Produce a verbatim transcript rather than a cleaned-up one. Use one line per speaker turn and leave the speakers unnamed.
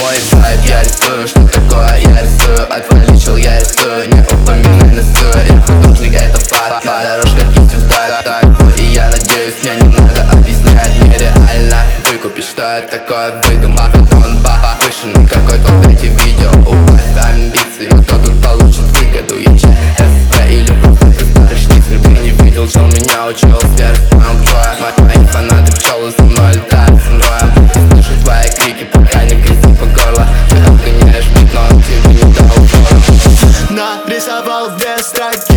мой вайб, я рисую. Что такое я рисую? Отваличил, я рисую. Не упоминай на сую. Я художник, это факт. На дорожках есть звезда, так. И я надеюсь, мне не надо объяснять. Мне реально выкупить, что это такое выдумка. Он повышенный какой-то в эти видео. Упасть амбиции, кто тут получит выгоду? Я че, СП или просто ты старый шницель? Ты не видел, что меня учил сверх самбоя. Мои фанаты пчелы со мной летают с роем. Слышу твои крики, пока не грязи по горло. Ты обгоняешь бит, но тебе не дал упора.
Нарисовал две строки